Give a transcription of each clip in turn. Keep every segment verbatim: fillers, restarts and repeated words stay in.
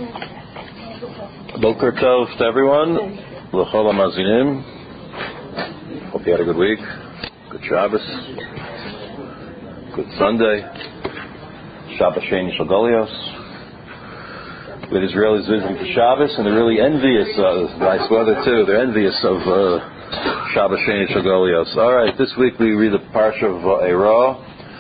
Boker Tov to everyone. L'chol hamazinim. Hope you had a good week. Good Shabbos. Good Sunday. Shabbat Sheni Shel Golios. With Israelis visiting for Shabbos, and they're really envious. Uh, nice weather too. They're envious of uh, Shabbat Sheni Shel Golios. All right, this week we read the parsha of Va'era.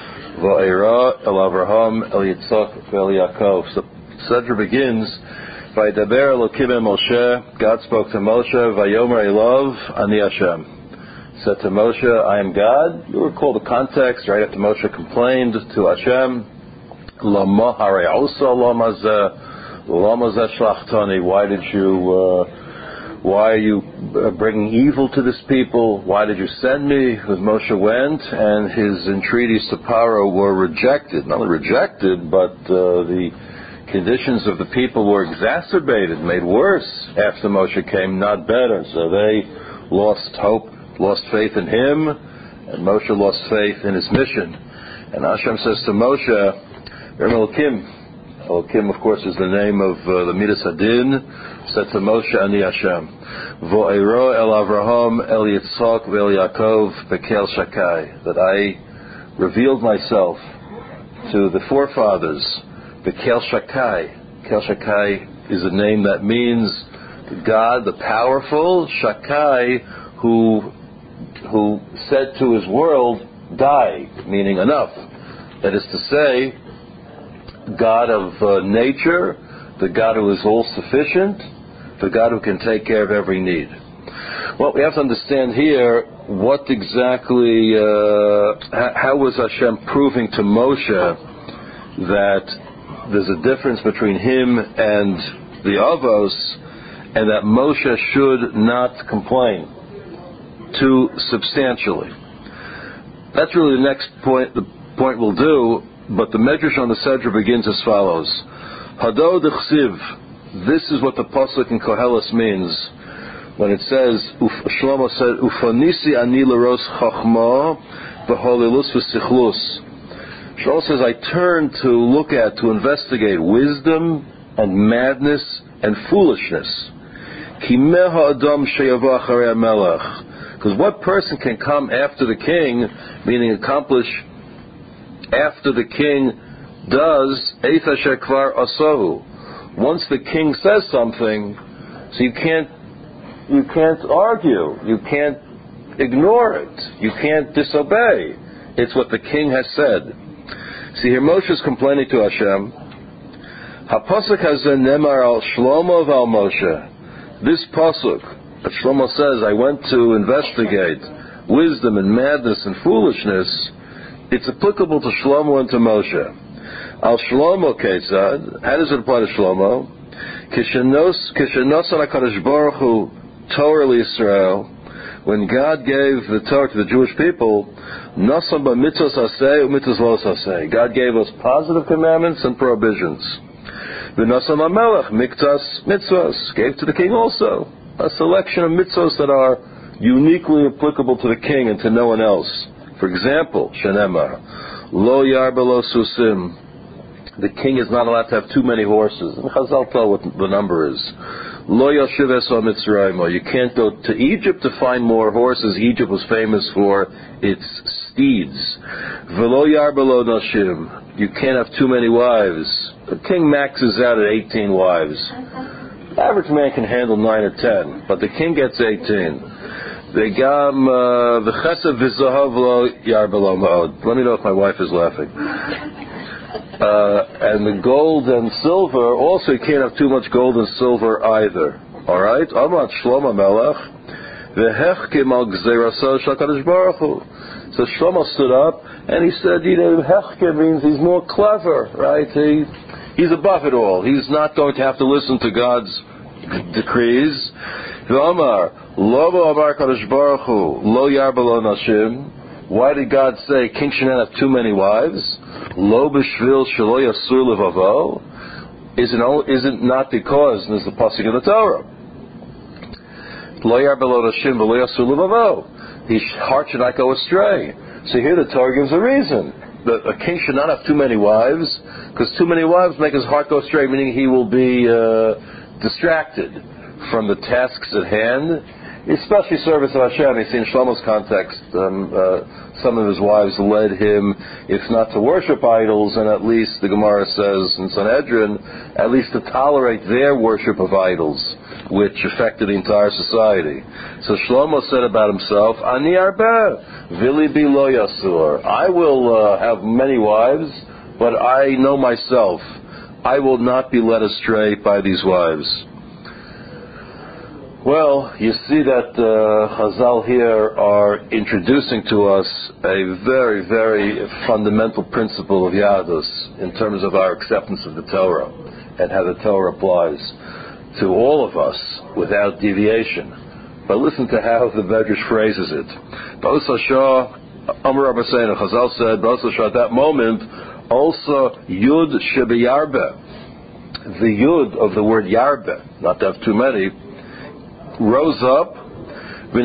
Va'era El Avraham El Yitzchak El Yaakov. So Sedra begins. Vaydaber Elokim el Moshe. God spoke to Moshe. Vayomer Elov Ani Hashem. Said to Moshe, I am God. You recall the context right after Moshe complained to Hashem. Lama Harei Lama Zeh Lama Zeh Shlachtani. Why did you? Uh, why are you bringing evil to this people? Why did you send me? Because Moshe went, and his entreaties to Paro were rejected. Not only rejected, but uh, the conditions of the people were exacerbated, made worse after Moshe came, not better. So they lost hope, lost faith in him, and Moshe lost faith in his mission. And Hashem says to Moshe, Elokim, Elokim, of course, is the name of uh, the Midas Hadin, said to Moshe, Ani Hashem, Vo'ero el Avraham el Yitzchak ve'el Yaakov bekel Shakai, that I revealed myself to the forefathers, bekel Shakai. Bekel Shakai is a name that means God, the powerful, Shakai, who who said to his world, die, meaning enough. That is to say, God of uh, nature, the God who is all-sufficient, the God who can take care of every need. Well, we have to understand here what exactly, uh, how was Hashem proving to Moshe that there's a difference between him and the Avos, and that Moshe should not complain too substantially. That's really the next point, the point we'll do. But the Medrash on the Sedra begins as follows. Hado d'chsiv. This is what the pasuk in Koheles means when it says, Shlomo said, Ufanisi ani l'ros chachma v'holilus v'sichlus. Shlomo says, I turn to look at, to investigate wisdom and madness and foolishness. Ki meha adam sheyava acharei melech. Because what person can come after the king, meaning accomplish after the king does Eita Shekvar Asahu. Once the king says something, so you can't you can't argue, you can't ignore it, you can't disobey. It's what the king has said. See here, Moshe is complaining to Hashem. HaPasuk hazen nemar al Shlomo v'al Moshe. This pasuk that Shlomo says, I went to investigate wisdom and madness and foolishness. It's applicable to Shlomo and to Moshe. Al Shlomo Ketzad, how does it apply to Shlomo? Kishenos HaKadosh Baruch Hu Torah L'Yisrael, when God gave the Torah to the Jewish people, Nasam b'mitzvos aseh u'mitzvos lo aseh. God gave us positive commandments and prohibitions. V'nasam HaMelech miktas mitzvos, gave to the king also a selection of mitzvos that are uniquely applicable to the king and to no one else. For example, Shenemar, Lo Yarba Lo Susim, the king is not allowed to have too many horses. And Chazal tell what the number is. Lo Yashiv Eso Mitzrayim, you can't go to Egypt to find more horses. Egypt was famous for its steeds. Velo Yarba Lo Nashim, you can't have too many wives. The king maxes out at eighteen wives. The average man can handle nine or ten, but the king gets eighteen. Let me know if my wife is laughing. Uh, and the gold and silver, also you can't have too much gold and silver either. Alright? Amat Shlomo Melech. So Shlomo stood up and he said, you know, Hechke means he's more clever, right? He, he's above it all. He's not going to have to listen to God's decrees. V'amar, Lobo Amar Kadosh Baruch Hu, Lo Yarba Lo Nashim. Why did God say king should not have too many wives? Lo B'Shvil Shelo Yasur Levavo. Isn't isn't not because there's the pasuk in the Torah. Lo Yarba Lo Nashim V'Lo Yasur Levavo. His heart should not go astray. So here the Torah gives a reason. that a king should not have too many wives, Because too many wives make his heart go straight, meaning he will be uh, distracted from the tasks at hand, especially service of Hashem. You see, in Shlomo's context, um, uh, some of his wives led him, if not to worship idols, and at least, the Gemara says in Sanhedrin, at least to tolerate their worship of idols, which affected the entire society. So Shlomo said about himself, Ani arba, vili bi lo yasur. I will uh, have many wives, but I know myself. I will not be led astray by these wives. Well, you see that uh, Chazal here are introducing to us a very, very fundamental principle of Yadus in terms of our acceptance of the Torah and how the Torah applies to all of us without deviation. But listen to how the Medrash phrases it. Ba'os Hashah, Amar Rabbi Seinu, Chazal said, Ba'os Hashah, at that moment, also Yud Shebe Yarbe, the Yud of the word Yarbe, not to have too many, rose up, and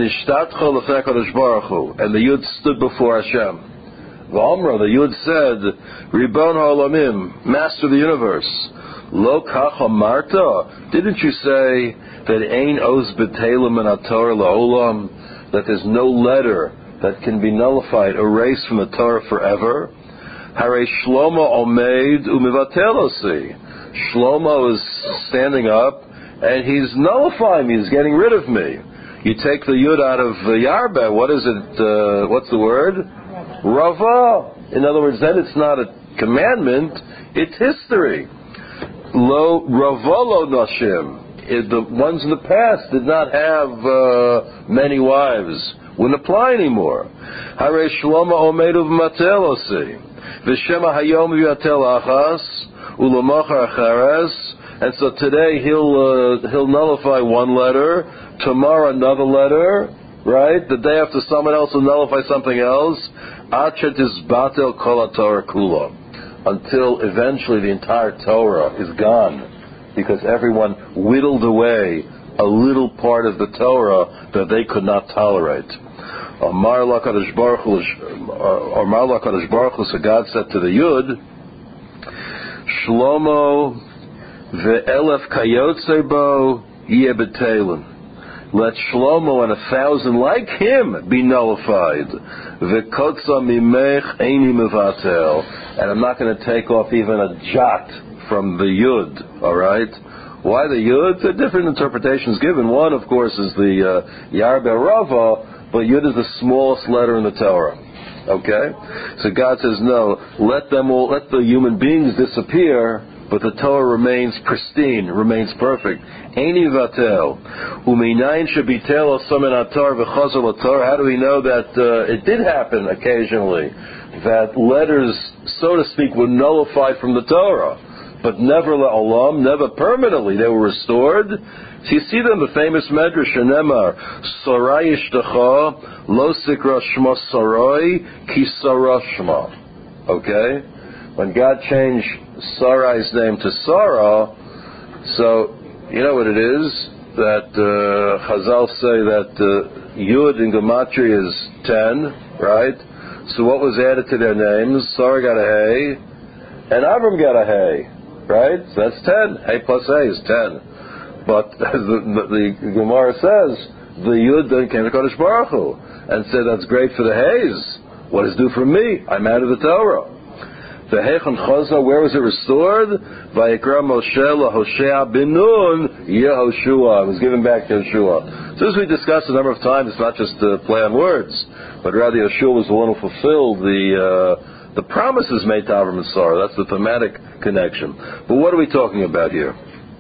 the Yud stood before Hashem. V'amra, the Yud said, Ribon ha'olamim, Master of the universe, Lo kacha marta, didn't you say that ein oz b'telim and atorah la'olam, that there's no letter that can be nullified, erased from the Torah forever? Harei Shlomo omeid u'mivatelosi. Shlomo is standing up, and he's nullifying me, he's getting rid of me. You take the Yud out of uh, Yarbe, what is it, uh, what's the word? Rava. In other words, then it's not a commandment, it's history. Lo Ravolo Nashim. It, the ones in the past did not have uh, many wives. Wouldn't apply anymore. Harei Shlomo Omedu v'matelosi. V'shema hayom v'yatel achas. U'lomachar achares. And so today he'll uh, he'll nullify one letter, tomorrow another letter, right? The day after someone else will nullify something else. Achet is batel kol haTorah kula, until eventually the entire Torah is gone, because everyone whittled away a little part of the Torah that they could not tolerate. Amar LaKadosh Baruch Hu, Amar LaKadosh Baruch Hu, so God said to the Yud, Shlomo ve'elef kayotze bo yeh b'telin. Let Shlomo and a thousand like him be nullified. Ve'kotza mimech eini mevatel. And I'm not going to take off even a jot from the Yud, all right? Why the Yud? There are different interpretations given. One, of course, is the uh, Yarbe Rava, but Yud is the smallest letter in the Torah. Okay? So God says, no, let them all, let the human beings disappear, but the Torah remains pristine, remains perfect. Eini vatel. Uminayin shebitel osamen atar v'chazal atar. How do we know that uh, it did happen occasionally, that letters, so to speak, were nullified from the Torah, but never la'olam, never permanently. They were restored. So you see them, the famous Medrash, Nemar, Sarai ishtecha, lo sikra shma Sarai, ki Sarah shma. Okay? When God changed Sarai's name to Sarah, so you know what it is? That uh, Chazal say that uh, Yud in Gematria is ten, right? So what was added to their names? Sarah got a Hey, and Avram got a Hey. Right? So that's ten. Hey plus Hey is ten. But as the, the, the Gemara says, the Yud then came to Kodesh Baruch Hu and said, that's great for the Hays. What is due from me? I'm out of the Torah. The Heichon Chazah, where was it restored? Vayikra Moshe LaHoshea bin Nun Yehoshua. It was given back to Yeshua. So as we discussed a number of times, it's not just a play on words, but rather Yeshua was the one who fulfilled the uh, the promises made to Avram and Sarah. That's the thematic connection. But what are we talking about here?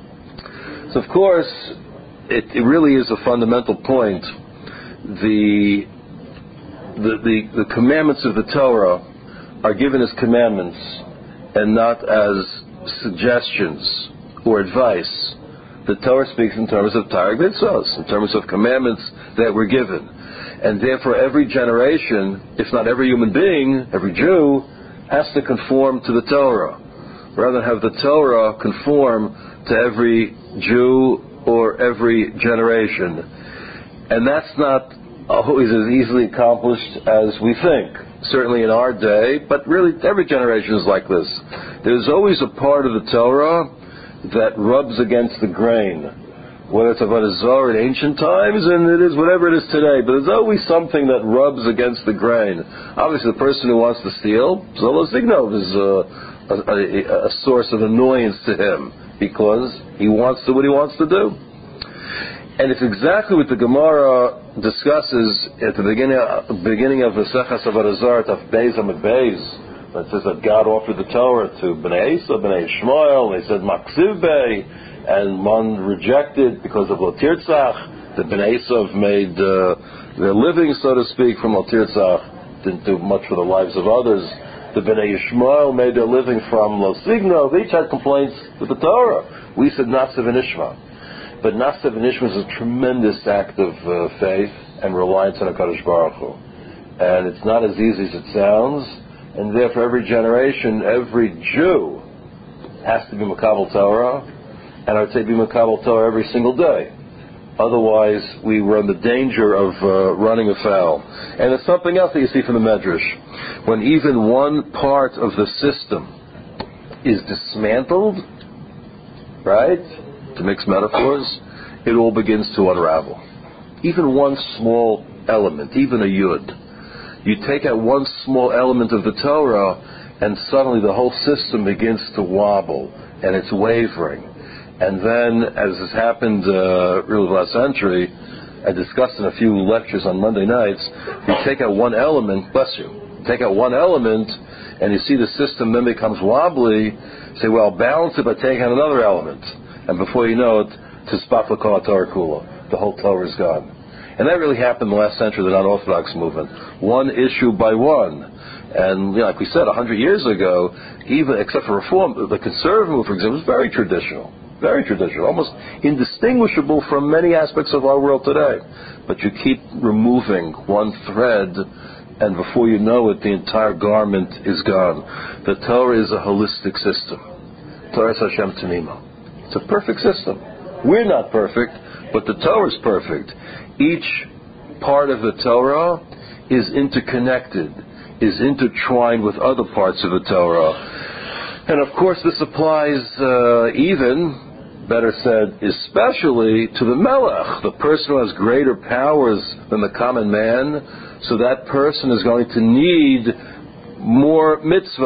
So of course, it, it really is a fundamental point. The, the the the commandments of the Torah are given as commandments and not as suggestions or advice. The Torah speaks in terms of Tarek Mitzvos, in terms of commandments that were given. And therefore every generation, if not every human being, every Jew, has to conform to the Torah, rather than have the Torah conform to every Jew or every generation. And that's not always as easily accomplished as we think. Certainly in our day, but really every generation is like this. there's always a part of the Torah that rubs against the grain. Whether it's about a Zohar in ancient times, and it is whatever it is today, but there's always something that rubs against the grain. Obviously, the person who wants to steal, Zolo Zignov is a, a, a, a source of annoyance to him, because he wants to do what he wants to do. And it's exactly what the Gemara discusses at the beginning, beginning of the Seches Avodah Zarah, of Beis Amud Beis. It says that God offered the Torah to Bnei Esau, Bnei Shmuel, and they said Maksiv Bey, and one rejected because of Lo Tirtzach. The Bnei Esau made uh, their living, so to speak, from Lo Tirtzach, didn't do much for the lives of others. The Bnei Yishmael made their living from Lo Signo. They each had complaints with the Torah. We said Nasiv and Ishma. But Nasiv and Ishma is a tremendous act of uh, faith and reliance on HaKadosh Baruch Hu. And it's not as easy as it sounds. And therefore, every generation, every Jew has to be Makabel Torah, and I would say be Makabel Torah every single day. Otherwise, we run the danger of uh, running afoul. And there's something else that you see from the Medrash. When even one part of the system is dismantled, right, to mix metaphors, it all begins to unravel. Even one small element, even a yud. You take out one small element of the Torah, and suddenly the whole system begins to wobble, and it's wavering. And then, as has happened uh, really last century, I discussed in a few lectures on Monday nights, you take out one element, bless you, take out one element, and you see the system then becomes wobbly, say, well, balance it by taking out another element. And before you know it, Tizpat L'Kol HaTorah Kula, the whole Torah is gone. And that really happened in the last century, the non-Orthodox movement. One issue by one. And you know, like we said, a hundred years ago, even except for Reform, the conservative movement, for example, was very traditional. Very traditional, almost indistinguishable from many aspects of our world today. But you keep removing one thread, and before you know it, the entire garment is gone. The Torah is a holistic system. Torah is Hashem Tanima. It's a perfect system. We're not perfect, but the Torah is perfect. Each part of the Torah is interconnected, is intertwined with other parts of the Torah. And of course this applies uh, even, better said, especially to the Melech, the person who has greater powers than the common man. So that person is going to need more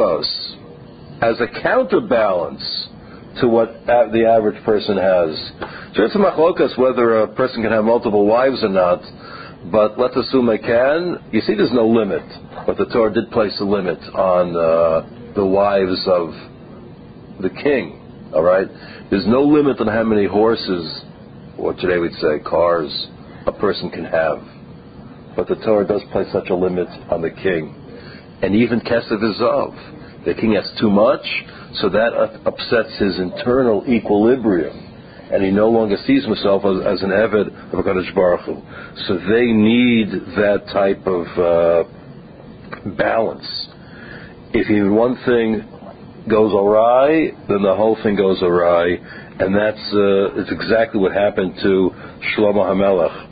mitzvos as a counterbalance to what the average person has. So it's a machlokas whether a person can have multiple wives or not, but let's assume they can. You see, there's no limit, but the Torah did place a limit on uh, the wives of the king, all right? There's no limit on how many horses, or today we'd say cars, a person can have. But the Torah does place such a limit on the king. And even Kesef Izov, the king has too much, so that upsets his internal equilibrium, and he no longer sees himself as, as an Eved of HaKadosh Baruch Hu. So they need that type of uh, balance. If even one thing goes awry, then the whole thing goes awry, and that's uh, it's exactly what happened to Shlomo HaMelech.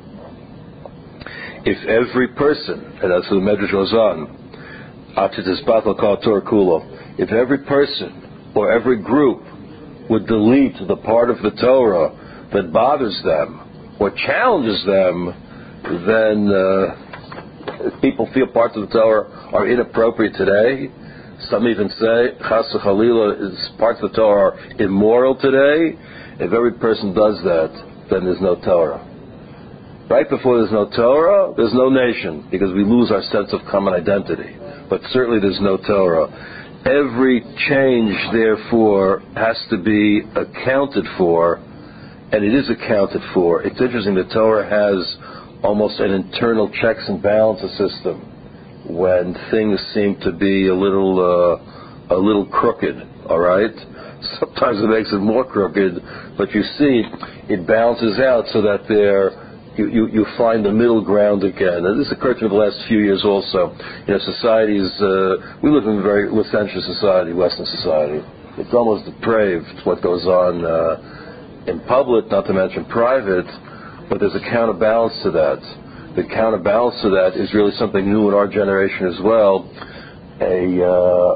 If every person, and that's what the Medrash goes on, if every person or every group would delete the part of the Torah that bothers them or challenges them, then uh, people feel parts of the Torah are inappropriate today. Some even say, Chas v'Chalila, is parts of the Torah are immoral today. If every person does that, then there's no Torah. Right before there's no Torah, there's no nation, because we lose our sense of common identity. But certainly there's no Torah. Every change, therefore, has to be accounted for, and it is accounted for. It's interesting, the Torah has almost an internal checks and balances system when things seem to be a little uh, a little crooked, all right? Sometimes it makes it more crooked, but you see, it balances out so that there You, you, you find the middle ground again. And this occurred to me the last few years also. You know, societies, uh, we live in a very licentious society, Western society. It's almost depraved what goes on uh, in public, not to mention private, but there's a counterbalance to that. The counterbalance to that is really something new in our generation as well. A, uh,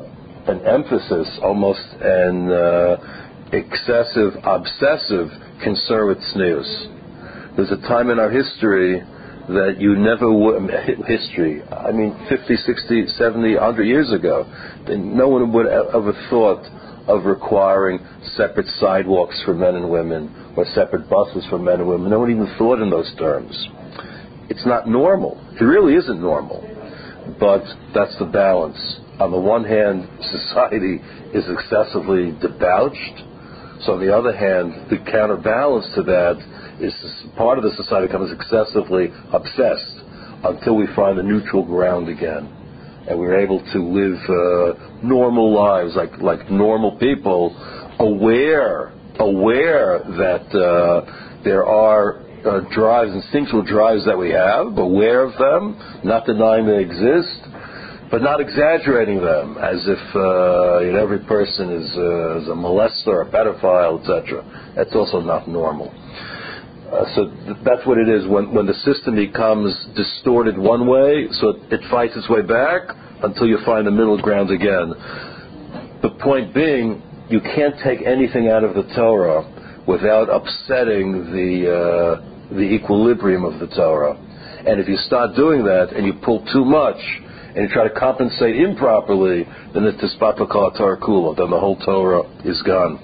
an emphasis, almost an uh, excessive, obsessive concern with tznius. There's a time in our history that you never would, history, I mean fifty, sixty, seventy, one hundred years ago, no one would have ever thought of requiring separate sidewalks for men and women or separate buses for men and women. No one even thought in those terms. It's not normal. It really isn't normal. But that's the balance. On the one hand, society is excessively debauched. So on the other hand, the counterbalance to that is part of the society becomes excessively obsessed until we find a neutral ground again. And we're able to live uh, normal lives like, like normal people, aware, aware that uh, there are uh, drives, instinctual drives that we have, aware of them, not denying they exist, but not exaggerating them as if uh, you know, every person is, uh, is a molester, a pedophile, et cetera. That's also not normal. Uh, so th- that's what it is when, when the system becomes distorted one way, so it, it fights its way back until you find the middle ground again. The point being, you can't take anything out of the Torah without upsetting the uh, the equilibrium of the Torah. And if you start doing that and you pull too much and you try to compensate improperly, then it's tispata kol Torah kula, then the whole Torah is gone.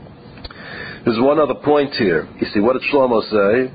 There's one other point here. You see, what did Shlomo say?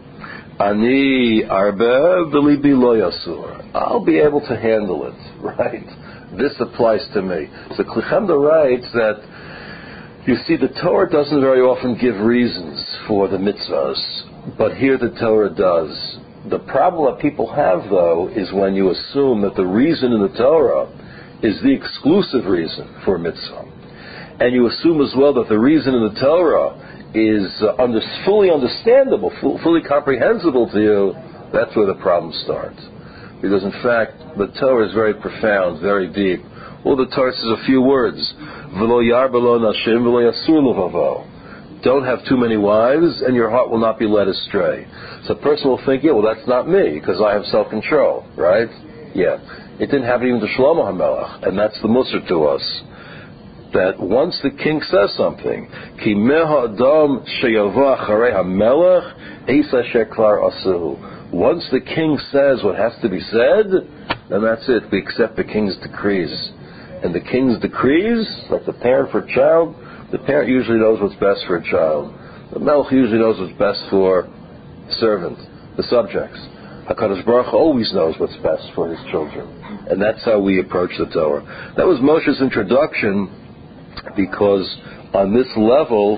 Ani arbe v'libi lo yasur. I'll be able to handle it, right? This applies to me. So Kli Chemda writes that, you see, the Torah doesn't very often give reasons for the mitzvahs, but here the Torah does. The problem that people have, though, is when you assume that the reason in the Torah is the exclusive reason for a mitzvah. And you assume as well that the reason in the Torah is uh, under, fully understandable, full, fully comprehensible to you. That's where the problem starts. Because in fact, the Torah is very profound, very deep. All the Torah says a few words. V'lo yarbelo nashim v'lo yasur levavo. Don't have too many wives, and your heart will not be led astray. So a person will think, yeah, well, that's not me, because I have self-control, right? Yeah. It didn't happen even to Shlomo HaMelech, and that's the musar to us. That once the king says something, Ki meha adam sheyavo acharei hamelech eis asher kvar asuhu. Once the king says what has to be said, then that's it. We accept the king's decrees. And the king's decrees, like the parent for a child, the parent usually knows what's best for a child. The melech usually knows what's best for the servant, the subjects. HaKadosh Baruch Hu always knows what's best for his children. And that's how we approach the Torah. That was Moshe's introduction, because on this level,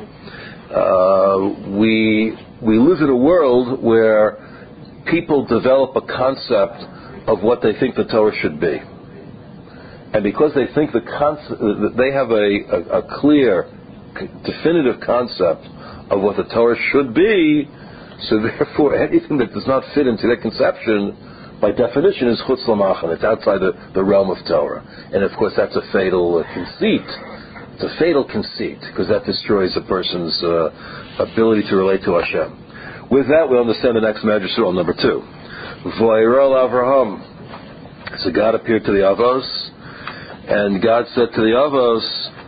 uh, we we live in a world where people develop a concept of what they think the Torah should be. And because they think the concept, they have a, a, a clear, definitive concept of what the Torah should be, so therefore anything that does not fit into their conception, by definition, is chutz l'machan. It's outside the, the realm of Torah. And of course that's a fatal uh, conceit. It's a fatal conceit, because that destroys a person's uh, ability to relate to Hashem. With that, we understand the next Medrash Surah number two. V'ayirol Avraham. So God appeared to the Avos, and God said to the Avos,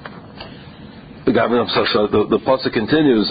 God, I'm sorry, so the, the pasuk continues,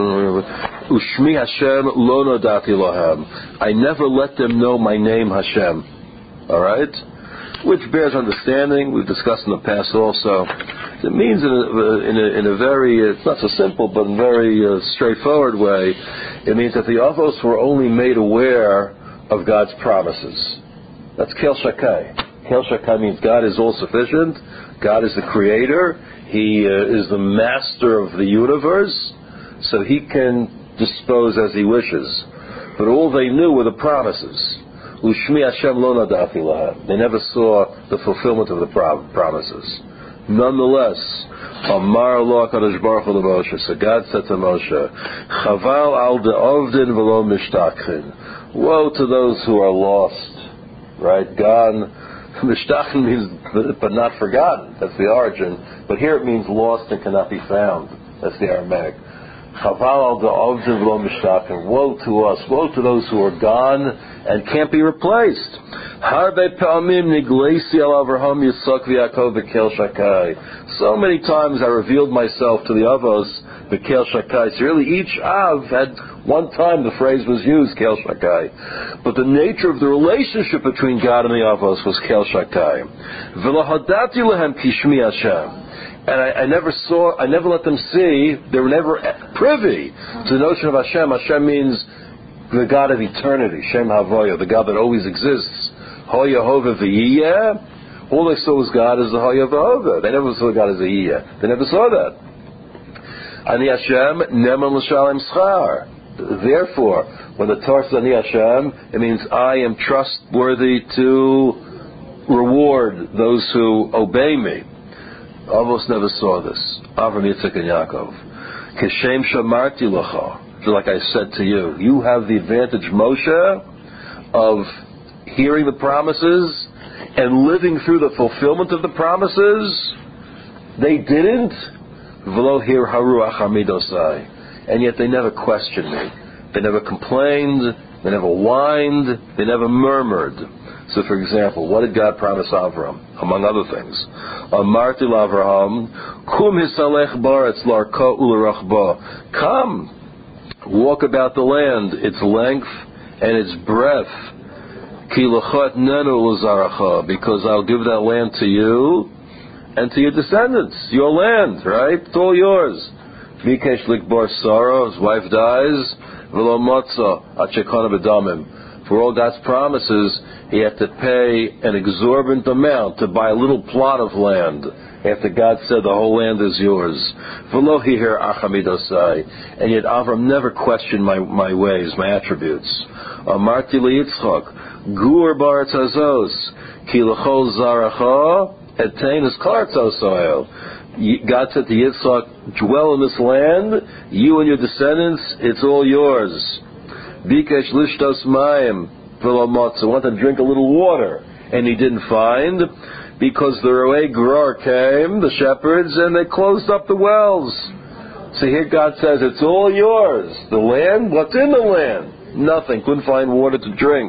Ushmi Hashem lo nodati lohem. I never let them know my name, Hashem. All right? Which bears understanding. We've discussed in the past also. It means in a, in a, in a very, it's not so simple, but in a very uh, straightforward way, it means that the Avos were only made aware of God's promises. That's Kel Shakai. Kel Shakai means God is all-sufficient. God is the creator. He uh, is the master of the universe, so he can dispose as he wishes. But all they knew were the promises. Ushmi Hashem lo nadati lahem. They never saw the fulfillment of the pro- promises. Nonetheless, Amar lo HaKadosh Baruch Hu Moshe. So God said to Moshe, Chaval al de'ovdin v'lo mishtachin. Woe to those who are lost. Right? Gone. Mishtachin means, but not forgotten. That's the origin. But here it means lost and cannot be found. That's the Aramaic. Chaval al v'lo mishtaken. Woe to us, woe to those who are gone and can't be replaced. Harbe pa'amim niglesi al Avraham Yitzchak v'Yaakov v'kel shakai. So many times I revealed myself to the Avos v'kel shakai. So really each Av had one time the phrase was used, kel shakai. But the nature of the relationship between God and the Avos was kel shakai. V'lo hadati lehem kishmi Hashem. And I, I never saw, I never let them see, they were never privy to the notion of Hashem. Hashem means the God of eternity, Shem Havoya, the God that always exists. Hoya Hova V'yiyeh. All they saw was God as the Hoya V'hova. They never saw God as a Yiyeh. They never saw that. Ani Hashem Neman L'Shalem Schar. Therefore, when the Torah says Ani Hashem, it means I am trustworthy to reward those who obey me. Avos never saw this. Avram, Yitzchak, and Yaakov. Kishem shamarti lecha. Like I said to you, you have the advantage, Moshe, of hearing the promises and living through the fulfillment of the promises. They didn't. V'lo hir haruach hamidosai. And yet they never questioned me. They never complained. They never whined. They never murmured. So, for example, what did God promise Avram? Among other things, Amarti l'Avraham, Kum hisalech baretz larko u'lerachba. Come, walk about the land, its length and its breadth. Ki l'chot nenu l'zaracha, because I'll give that land to you and to your descendants, your land, right? It's all yours. Vikesh likbar Sarah, his wife dies, v'lo motza at shekana b'damim. For all God's promises, he had to pay an exorbitant amount to buy a little plot of land after God said the whole land is yours. V'lo hiher achamidosai. And yet Avram never questioned my, my ways, my attributes. Amarti liyitzchak, gur baretz hazos, ki l'chol zaracha, etein es klartz soil. God said to Yitzchak, dwell in this land, you and your descendants, it's all yours. Bikesh lishtos mayim v'lo motza, want to drink a little water, and he didn't find, because the Roei Gerar came, the shepherds, and they closed up the wells. So here God says, it's all yours. The land, what's in the land? Nothing. Couldn't find water to drink.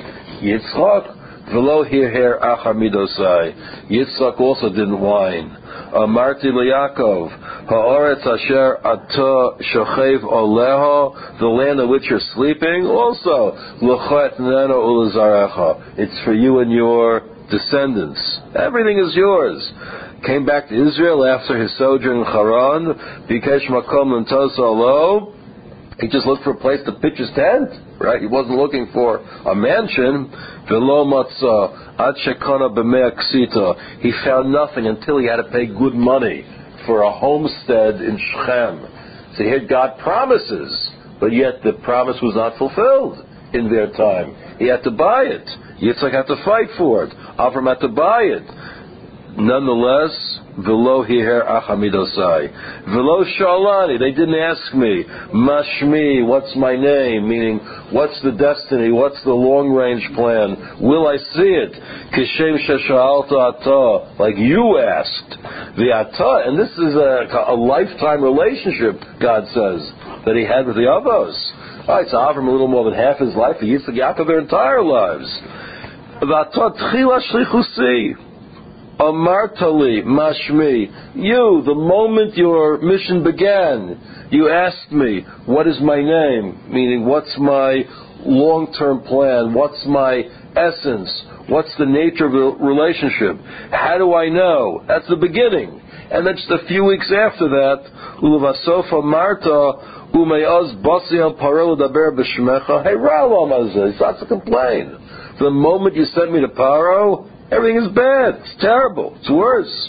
Yitzchak v'lo hiher achamidosai. Yitzchak also didn't whine. Amarti leYaakov, ha'aretz asher ata shochev oleho, the land on which you're sleeping, also l'chet neno u'lezarecha. It's for you and your descendants. Everything is yours. Came back to Israel after his sojourn in Haran. Bikesh makom l'ntos alo. He just looked for a place to pitch his tent, right? He wasn't looking for a mansion. V'lo matzah ad shekana b'mea ksita. He found nothing until he had to pay good money for a homestead in Shechem. So he had God promises, but yet the promise was not fulfilled in their time. He had to buy it. Yitzchak had to fight for it. Avram had to buy it. Nonetheless, v'lo hiher achamidosai, v'lo shalani. They didn't ask me, mashmi, what's my name? Meaning, what's the destiny? What's the long-range plan? Will I see it? Kishem sheshalta ata, like you asked. The ata, and this is a, a lifetime relationship, God says, that he had with the Avos. All right, so Avram a little more than half his life, and Yitzchak, Yaakov their entire lives. V'ata tchila shlichusi. Amartali mashmi, you, the moment your mission began, you asked me, what is my name? Meaning, what's my long-term plan? What's my essence? What's the nature of the relationship? How do I know? That's the beginning. And then just a few weeks after that, ulavasofa marta umayaz basi al paro daber b'shmecha. Hey, Ra'al he starts to complain. The moment you sent me to Paro, everything is bad. It's terrible. It's worse.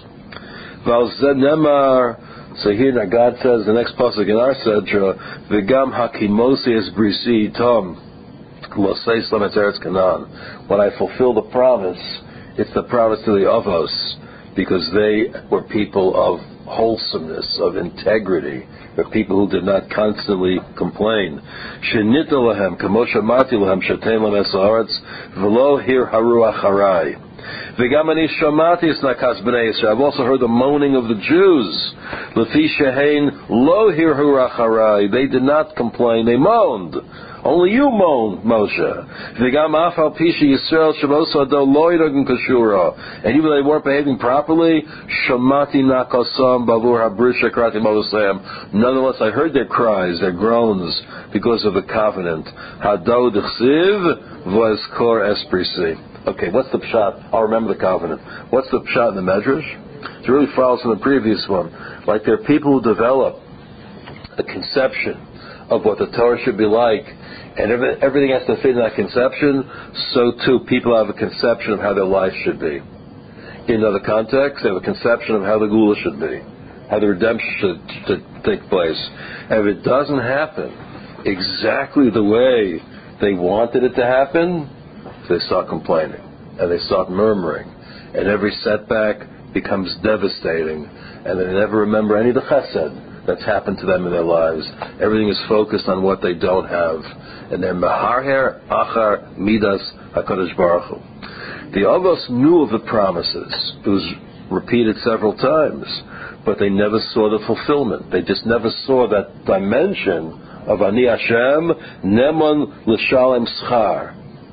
So here now God says, the next pasuk in our sedra, V'gam hakimosi es brisi itam l'osei slam et eretz Canaan. When I fulfill the promise, it's the promise to the Avos, because they were people of wholesomeness, of integrity. They're people who did not constantly complain. Shenita lahem, kamosha mati lahem, shatem lahem es haaretz, v'lo hir haruach harai. V'gamani shamati es nakas b'nei Yisrael. I've also heard the moaning of the Jews. L'fi shehein lo hirhu racharai. They did not complain, they moaned. Only you moaned, Moshe. V'gam afal pisha Yisrael shabosa ado lo yiragin kashura. And even though they weren't behaving properly, shamati nakasam bavur habrisha krati modosam. Nonetheless, I heard their cries, their groans, because of the covenant. Hado d'chsiv v'eskor esprisi. Okay, what's the pshat? I'll remember the covenant. What's the pshat in the Medrash? It really follows from the previous one. Like there are people who develop a conception of what the Torah should be like, and every, everything has to fit in that conception, so too people have a conception of how their life should be. In other contexts, they have a conception of how the Gula should be, how the redemption should, should take place. And if it doesn't happen exactly the way they wanted it to happen, they start complaining, and they start murmuring, and every setback becomes devastating, and they never remember any of the chesed that's happened to them in their lives. Everything is focused on what they don't have, and they're meharher achar midas HaKadosh Baruch Hu. The Avos knew of the promises. It was repeated several times, but they never saw the fulfillment. They just never saw that dimension of Ani Hashem Nemon L'Shalem Schar.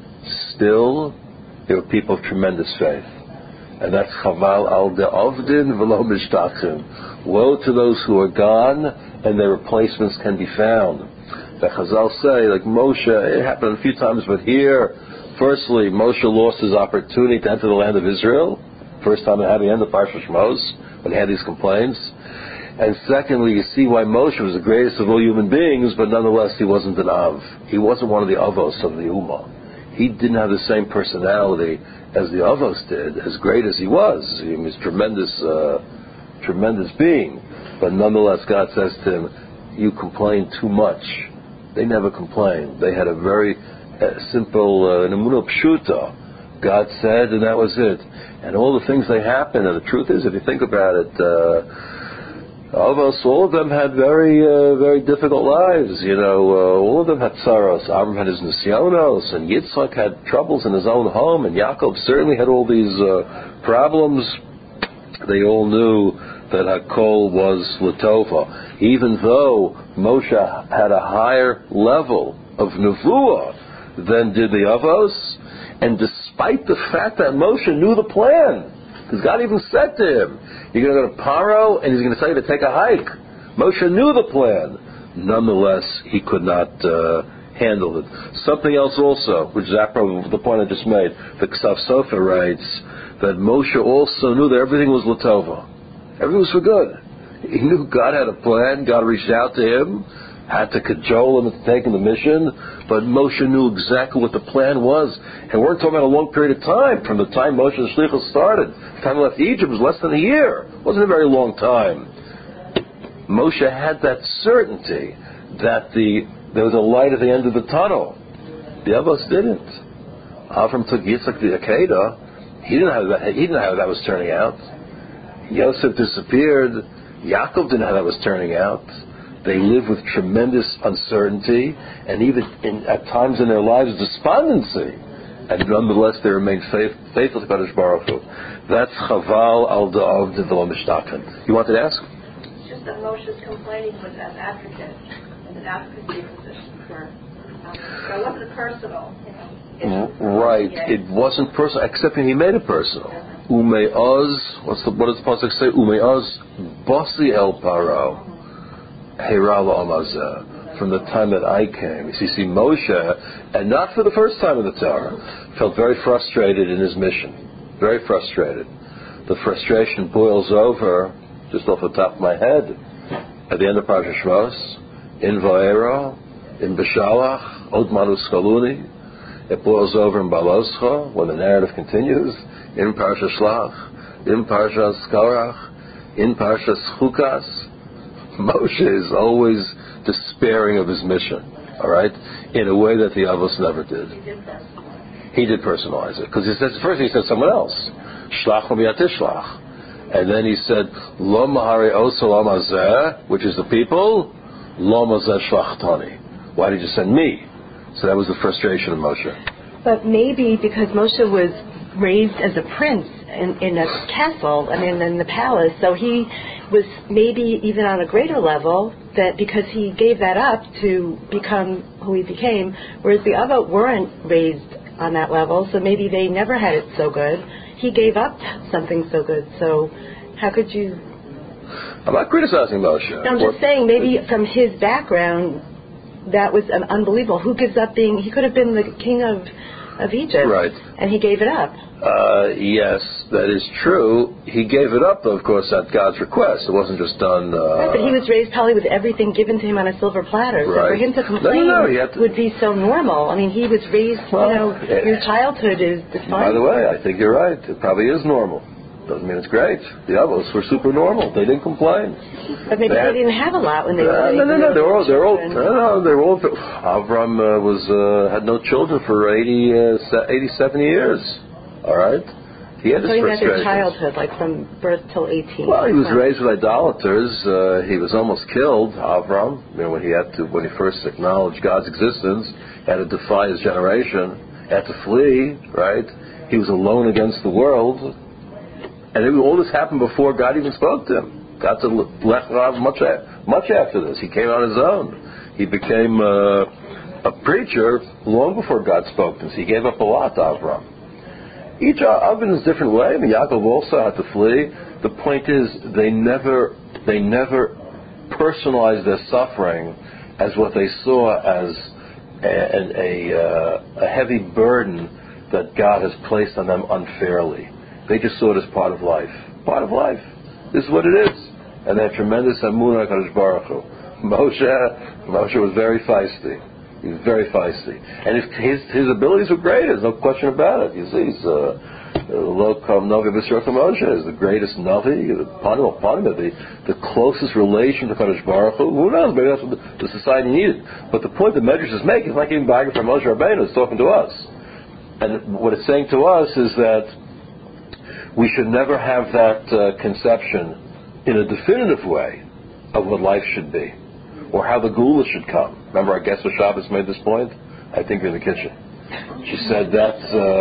Still, there were people of tremendous faith. And that's Chaval al de'avdin v'lo mishtachim. Woe to those who are gone, and their replacements can be found. The Chazal say, like Moshe, it happened a few times, but here, firstly, Moshe lost his opportunity to enter the land of Israel. First time it had the end of Parshat Shmos, when he had these complaints. And secondly, you see why Moshe was the greatest of all human beings, but nonetheless he wasn't an Av. He wasn't one of the Avos of the Ummah. He didn't have the same personality as the Avos did, as great as he was. He was a tremendous, uh, tremendous being. But nonetheless, God says to him, you complain too much. They never complained. They had a very uh, simple, uh, Nemunah Pshuta. God said, and that was it. And all the things they happened, and the truth is, if you think about it, uh, Avos, all of them had very, uh, very difficult lives. You know, uh, all of them had sorrows. Avram had his nisyonos, and Yitzchak had troubles in his own home, and Yaakov certainly had all these uh, problems. They all knew that Hakol was Latova. Even though Moshe had a higher level of Nevuah than did the Avos, and despite the fact that Moshe knew the plan, because God even said to him, you're going to go to Paro, and he's going to tell you to take a hike. Moshe knew the plan. Nonetheless, he could not uh, handle it. Something else also, which is apropos the point I just made, the Ksav Sofer writes that Moshe also knew that everything was Latova. Everything was for good. He knew God had a plan. God reached out to him, had to cajole him into taking the mission, but Moshe knew exactly what the plan was. And we're talking about a long period of time. From the time Moshe and Shlichus started, the time he left Egypt was less than a year. It wasn't a very long time. Moshe had that certainty that the there was a light at the end of the tunnel. The others didn't. Avram took Yitzchak to Akedah. He didn't know how that, he didn't know how that was turning out. Yosef disappeared. Yaakov didn't know how that was turning out. They lived with tremendous uncertainty and even in, at times in their lives despondency. And nonetheless they remained faith, faithful to Kadosh Baruch Hu. That's Chaval al da'av v'lo mishtachim. You wanted to ask? It's just that Moshe's complaining was as advocate in an advocacy position for um, so it wasn't personal. You know, right. It wasn't personal, except he made it personal. Ume'oz, what's the, what does the pasuk say? Ume'oz basi el paro. From the time that I came. You see, Moshe, and not for the first time in the Torah, felt very frustrated in his mission. Very frustrated. The frustration boils over, just off the top of my head, at the end of Parashat Shmos, in Va'era, in Beshalach, Od Manu Skaluni. It boils over in Baloscha, when the narrative continues, in Parashat Shlach, in Parashat Skarach, in Parashat Chukas. Moshe is always despairing of his mission, all right, in a way that the Avos never did. He did personalize it, because he said first he said someone else, Shlach v'yatishlach, and then he said Lo mahari oso lo mazeh, which is the people, Lo mazeh shlachtani. Why did you send me? So that was the frustration of Moshe. But maybe because Moshe was raised as a prince in, in a castle, I mean, in the palace. So he was maybe even on a greater level, that because he gave that up to become who he became, whereas the other weren't raised on that level, so maybe they never had it so good. He gave up something so good, so how could you... I'm not criticizing Moshe. No, I'm just saying, maybe from his background, that was um, unbelievable. Who gives up being... He could have been the king of, of Egypt, right? And he gave it up. Uh, yes, that is true. He gave it up, though, of course, at God's request. It wasn't just done... Uh, right, but he was raised probably with everything given to him on a silver platter. Right. So for him to complain no, no, no, to, would be so normal. I mean, he was raised, well, you know, it, your childhood is defined. By the way, I think you're right. It probably is normal. Doesn't mean it's great. The others were super normal. They didn't complain. But maybe they, had, they didn't have a lot when they were... Uh, no, no, no, they're all... They're all no, no, they're all... Avram uh, was, uh, had no children for eighty, uh, eighty-seven years. All right? He had his frustrations. About his childhood, like from birth till eighteen. Well, he was wow. raised with idolaters. Uh, he was almost killed, Avram. You know, when he had to, when he first acknowledged God's existence, had to defy his generation, had to flee. Right? He was alone against the world, and it, all this happened before God even spoke to him. God said, "Lech Rav," much much after this. He came on his own. He became uh, a preacher long before God spoke to him. So he gave up a lot to Avram. Each oven is a different way. I mean, Yaakov also had to flee. The point is, they never, they never personalized their suffering as what they saw as a, a, a, a heavy burden that God has placed on them unfairly. They just saw it as part of life. Part of life. This is what it is. And they have tremendous emunah HaKadosh Baruch Hu. Moshe, Moshe was very feisty. He was very feisty. And his, his, his abilities were great, there's no question about it. You see, he's Lokam Navi B'Sirach Moshe is the greatest Navi, upon him, upon him, the, the closest relation to Kadosh Baruch Hu. Who knows, maybe that's what the, the society needed. But the point the Medrash is making is not giving biography from Moshe Rabbeinu, it's talking to us. And what it's saying to us is that we should never have that uh, conception in a definitive way of what life should be, or how the Gula should come. Remember our guest of Shabbos made this point? I think in the kitchen. She said that,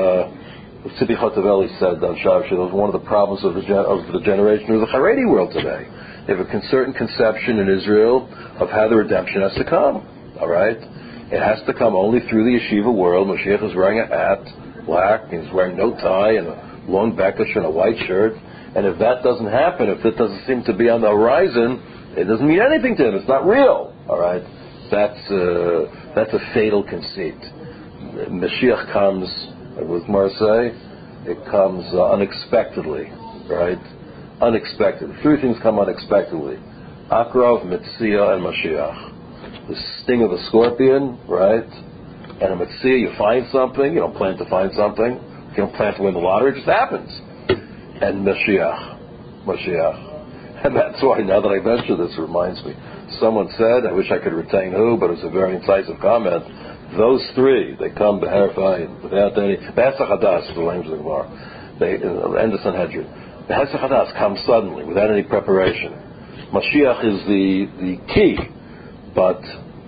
uh, Tzippi Chotavelli said on Shabbos, that was one of the problems of the, gen- of the generation of the Haredi world today. They have a certain conception in Israel of how the redemption has to come. All right? It has to come only through the yeshiva world. Mashiach is wearing a hat, black, and he's wearing no tie, and a long bekesh and a white shirt. And if that doesn't happen, if it doesn't seem to be on the horizon, it doesn't mean anything to him. It's not real. All right, that's uh, that's a fatal conceit. Mashiach comes, with Marseille, it comes uh, unexpectedly, right? Unexpected. Three things come unexpectedly: Akrav, Metzia, and Mashiach. The sting of a scorpion, right? And a Metzia, you find something. You don't plan to find something. You don't plan to win the lottery. It just happens. And Mashiach, Mashiach. And that's why, now that I mention this, it reminds me. Someone said, I wish I could retain who, but it's a very incisive comment. Those three, they come beherfayin, without any... Behesach Hadas is the language of the Gemara. They, uh, end of Sanhedrin. Behesach Hadas comes suddenly, without any preparation. Mashiach is the, the key, but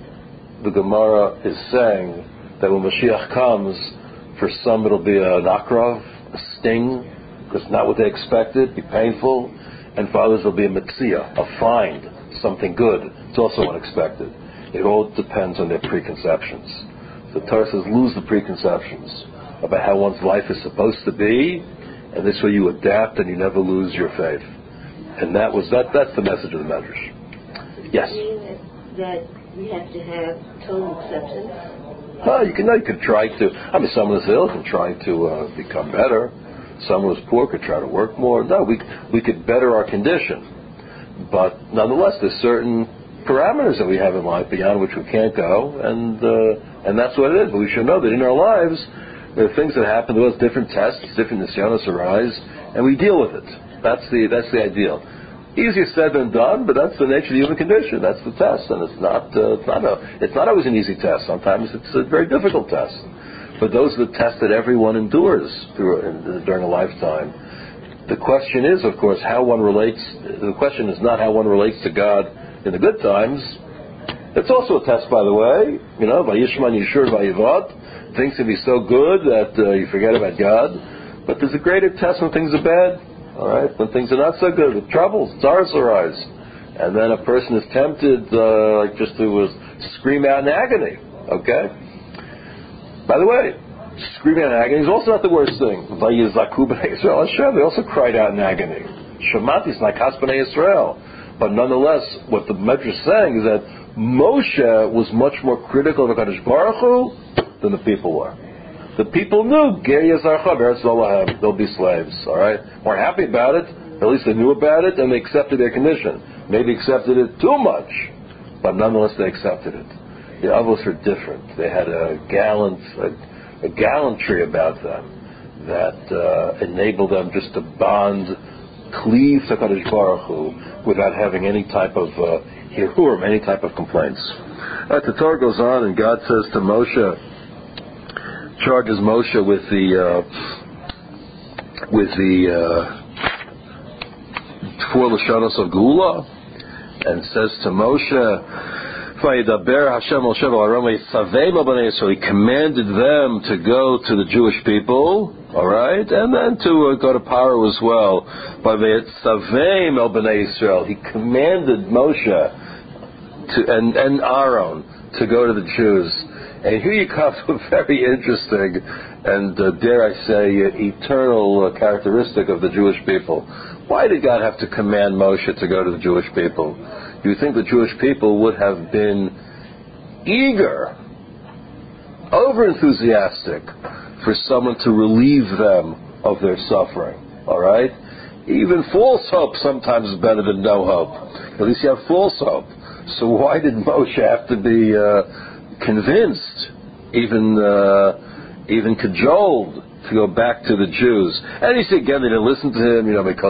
the Gemara is saying that when Mashiach comes, for some it'll be an akrav, a sting, because not what they expected, be painful. And for others, there'll be a metzia, a find, something good. It's also unexpected. It all depends on their preconceptions. The Torah says, lose the preconceptions about how one's life is supposed to be, and this way you adapt and you never lose your faith. And that was that. That's the message of the Medrash. Yes. Does it mean that we have to have total acceptance? Oh, you can. No, you can try to. I mean, someone is ill can try to uh, become better. Someone who's poor could try to work more. No, we we could better our condition. But nonetheless, there's certain parameters that we have in life beyond which we can't go, and uh, and that's what it is. But we should know that in our lives, there are things that happen to us, different tests, different nisyonos arise, and we deal with it. That's the that's the ideal. Easier said than done, but that's the nature of the human condition. That's the test, and it's not uh, it's not a it's not always an easy test. Sometimes it's a very difficult test. But those are the tests that everyone endures through, uh, during a lifetime. The question is, of course, how one relates. The question is not how one relates to God in the good times. It's also a test, by the way. You know, Vayishman Yishur Vayivat. Things can be so good that uh, you forget about God. But there's a greater test when things are bad. All right, when things are not so good, with troubles, tsars arise, and then a person is tempted, uh, like just to uh, scream out in agony. Okay. By the way, screaming out in agony is also not the worst thing. They also cried out in agony. Shematis nakas b'nei Yisrael. But nonetheless, what the Medrash is saying is that Moshe was much more critical of HaKadosh Baruch Hu than the people were. The people knew, they'll be slaves, all right? Weren't happy about it, at least they knew about it, and they accepted their condition. Maybe accepted it too much, but nonetheless they accepted it. The Avos are different. They had a gallant, a, a gallantry about them that uh, enabled them just to bond, cleave to HaKadosh Baruch Hu without having any type of uh, hirurim, any type of complaints. Uh, the Torah goes on, and God says to Moshe, charges Moshe with the uh, with the uh, four lashonos of Geula, and says to Moshe, "Vayidaber Hashem Moshe v'Aaron v'Yisavei b'nei Yisrael." He commanded them to go to the Jewish people, all right, and then to uh, go to Paro as well. By V'Yisavei b'nei Yisrael, he commanded Moshe to and and Aaron to go to the Jews. And here you come to a very interesting and, uh, dare I say, uh, eternal uh, characteristic of the Jewish people. Why did God have to command Moshe to go to the Jewish people? Do you think the Jewish people would have been eager, over-enthusiastic for someone to relieve them of their suffering? All right? Even false hope sometimes is better than no hope. At least you have false hope. So why did Moshe have to be Uh, convinced, even uh, even cajoled to go back to the Jews? And you see, again, they didn't listen to him, you know, they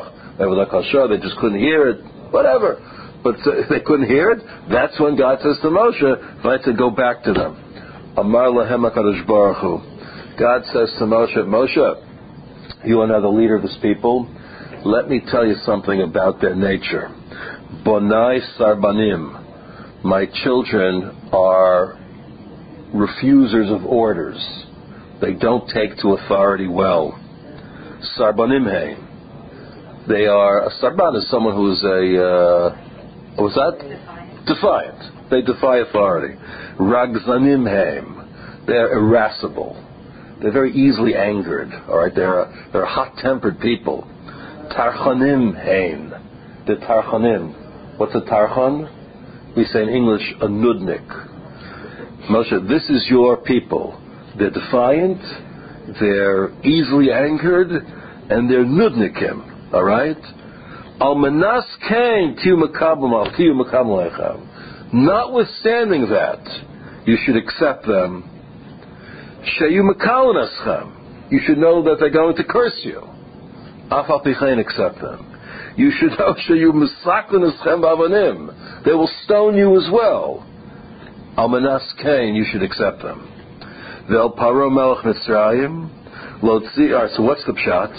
just couldn't hear it, whatever. But uh, they couldn't hear it. That's when God says to Moshe, "Right, to go back to them." Amar lahem HaKadosh Baruch Hu. God says to Moshe, "Moshe, you are now the leader of this people. Let me tell you something about their nature. Bonai sarbanim. My children are refusers of orders. They don't take to authority well. Sarbanim hey. They are, a sarban is someone who is a, uh, what was that? Defiant. Defiant. They defy authority. Ragzanim heim. They're irascible. They're very easily angered. All right, they're they're hot-tempered people. Tarchanim heim. They're tarchanim. What's a tarchan? We say in English, a nudnik. Moshe, this is your people. They're defiant, they're easily angered, and they're nudnikim. All right? Al manas kain tiyu makabel al tiyu makabel lechem. Notwithstanding that, you should accept them. Sheyu makalen eschem. You should know that they're going to curse you. Af al pichein, accept them. You should know sheyu misaklen eschem b'avanim. They will stone you as well. Al manas kain, you should accept them. Vel paro melech Mitzrayim lotzi. All right, so what's the pshat?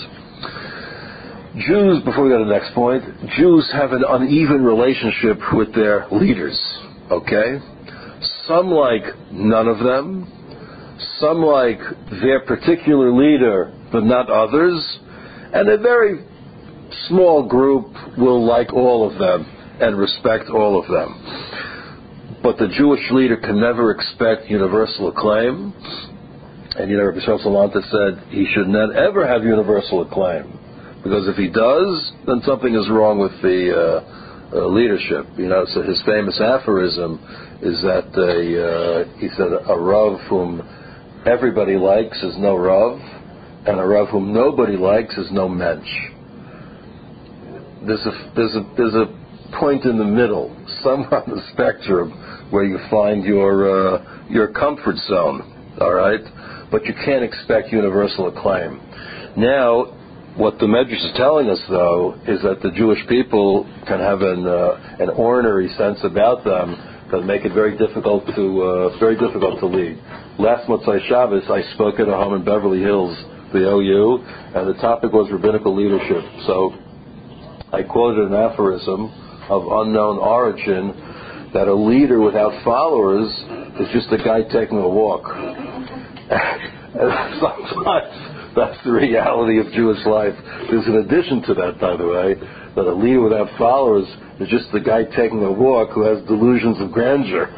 Jews, before we go to the next point, Jews have an uneven relationship with their leaders. Okay, some like none of them. Some like their particular leader, but not others. And a very small group will like all of them and respect all of them. But the Jewish leader can never expect universal acclaim. And you know, Rabbi Shlomo Salanta said he should not ever have universal acclaim. Because if he does, then something is wrong with the uh, uh, leadership. You know, so his famous aphorism is that a, uh, he said, a Rav whom everybody likes is no Rav, and a Rav whom nobody likes is no mensch. There's a, there's a, there's a point in the middle, somewhere on the spectrum, where you find your uh, your comfort zone, all right? But you can't expect universal acclaim. Now, what the Medrash is telling us, though, is that the Jewish people can have an uh, an ornery sense about them that make it very difficult to uh, very difficult to lead. Last Motzai Shabbos, I spoke at a home in Beverly Hills, the O U, and the topic was rabbinical leadership. So I quoted an aphorism of unknown origin that a leader without followers is just a guy taking a walk. And sometimes That's the reality of Jewish life. There's an addition to that, by the way, that a leader without followers is just the guy taking a walk who has delusions of grandeur.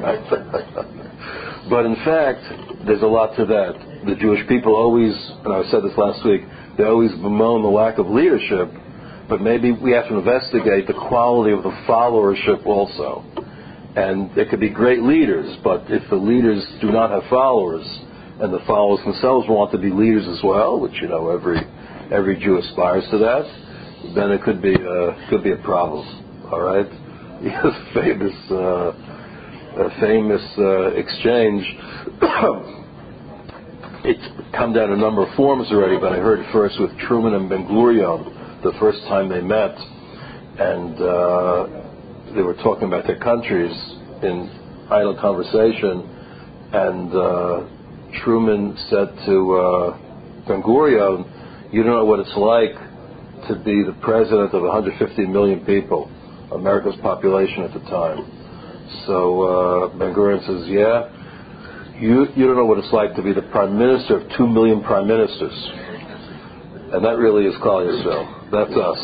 But in fact, there's a lot to that. The Jewish people always, and I said this last week, they always bemoan the lack of leadership, but maybe we have to investigate the quality of the followership also. And there could be great leaders, but if the leaders do not have followers, and the followers themselves want to be leaders as well, which, you know, every every Jew aspires to that, then it could be uh, could be a problem. All right, famous uh, a famous uh, exchange. It's come down a number of forms already, but I heard it first with Truman and Ben Gurion the first time they met, and uh, they were talking about their countries in idle conversation, and uh, Truman said to uh, Ben Gurion, "You don't know what it's like to be the president of one hundred fifty million people, America's population at the time." So uh, Ben Gurion says, "Yeah, you you don't know what it's like to be the prime minister of two million prime ministers." And that really is Klal Yisrael. That's us.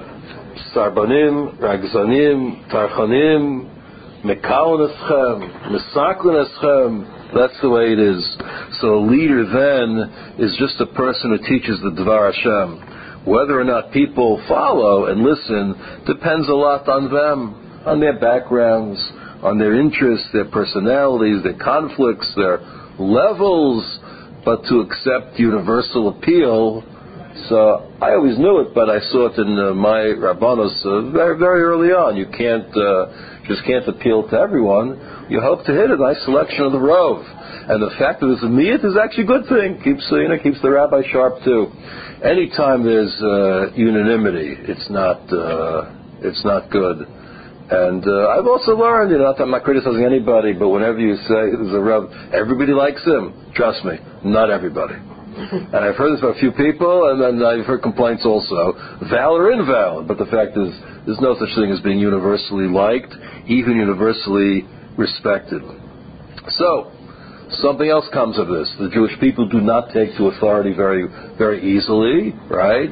Sarbanim, Ragzanim, Tarchanim, Mekaon Eschem, Mesakun Eschem. That's the way it is. So a leader then is just a person who teaches the Dvar Hashem. Whether or not people follow and listen depends a lot on them, on their backgrounds, on their interests, their personalities, their conflicts, their levels. But to accept universal appeal, so I always knew it, but I saw it in uh, my Rabbanos uh, very, very early on. You can't uh, just can't appeal to everyone. You hope to hit a nice selection of the rove, and the fact that there's a miyat is actually a good thing. Keeps uh, you know keeps the rabbi sharp too. Anytime there's uh, unanimity, it's not uh, it's not good. And uh, I've also learned, you know, I'm not criticizing anybody, but whenever you say there's a rav, everybody likes him. Trust me, not everybody. And I've heard this from a few people, and then I've heard complaints also, valid or invalid. But the fact is, there's no such thing as being universally liked, even universally respected. So, something else comes of this. The Jewish people do not take to authority very, very easily, right?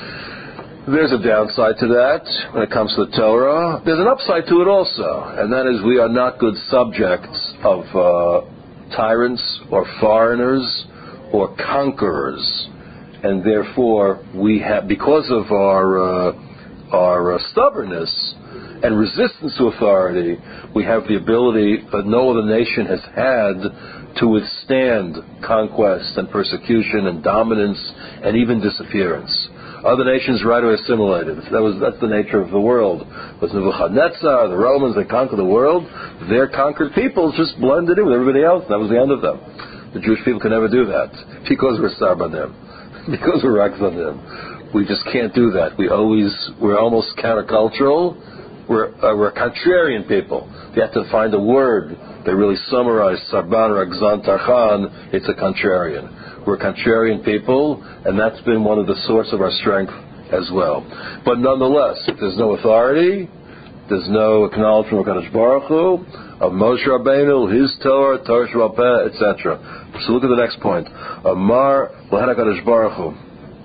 There's a downside to that when it comes to the Torah. There's an upside to it also, and that is we are not good subjects of uh, tyrants or foreigners or conquerors, and therefore we have, because of our uh, our uh, stubbornness and resistance to authority, we have the ability that no other nation has had to withstand conquest and persecution and dominance and even disappearance. Other nations right away assimilated. That was that's the nature of the world. It was Nebuchadnezzar, the Romans, they conquered the world. Their conquered peoples just blended in with everybody else. That was the end of them. The Jewish people can never do that because we're Sarbanim, because we're Ragzanim. We just can't do that. We always, we're almost countercultural. We're, uh, we're contrarian people. You have to find a word that really summarizes Sarban, Ragzan, Tarchan. It's a contrarian. We're contrarian people, and that's been one of the source of our strength as well. But nonetheless, if there's no authority, there's no acknowledgement of Kadosh Baruch Hu, of Moshe Rabbeinu, his Torah, Torah Sheba'al Peh, et cetera. So look at the next point. Amar L'Hen HaKadosh Baruch Hu.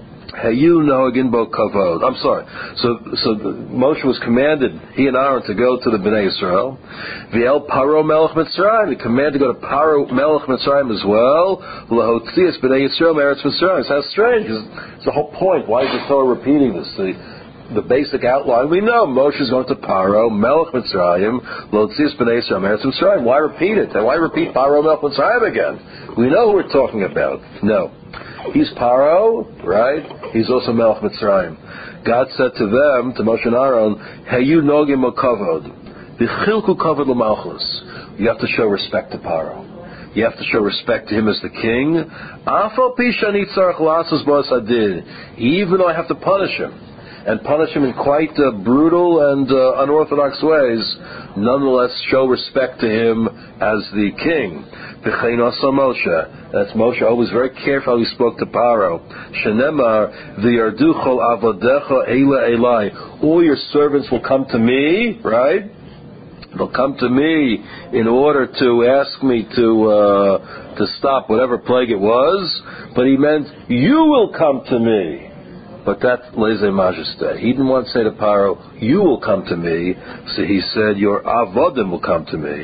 Hayu nohagin bo kavod. I'm sorry. So, so Moshe was commanded, he and Aaron, to go to the Bnei Yisrael. V'el Paro Melech Mitzrayim. He commanded to go to Paro Melech Mitzrayim as well. L'hotzias Bnei Yisrael Meretz Mitzrayim. It sounds strange. It's the whole point. Why is the Torah repeating this? The, the basic outline. We know Moshe is going to Paro Melech Mitzrayim. L'hotzias Bnei Yisrael Meretz Mitzrayim. Why repeat it? And why repeat Paro Melech Mitzrayim again? We know who we're talking about. No. He's Paro, right? He's also Melech Mitzrayim. God said to them, to Moshe and Aaron, Hayu nogim kavod, v'chilku kavod l'malchus. You have to show respect to Paro. You have to show respect to him as the king. Afal pi shani tzarech la'asos bo asadin. Even though I have to punish him, and punish him in quite uh, brutal and uh, unorthodox ways, nonetheless show respect to him as the king. V'chein asa Moshe. That's Moshe always very careful how he spoke to Paro. Shenemar v'yardu chol avodecha eila elai. All your servants will come to me, right? They'll come to me in order to ask me to uh, to stop whatever plague it was, but he meant, you will come to me. But that's leze majesté. He didn't want to say to Paro, you will come to me. So he said, your avodim will come to me.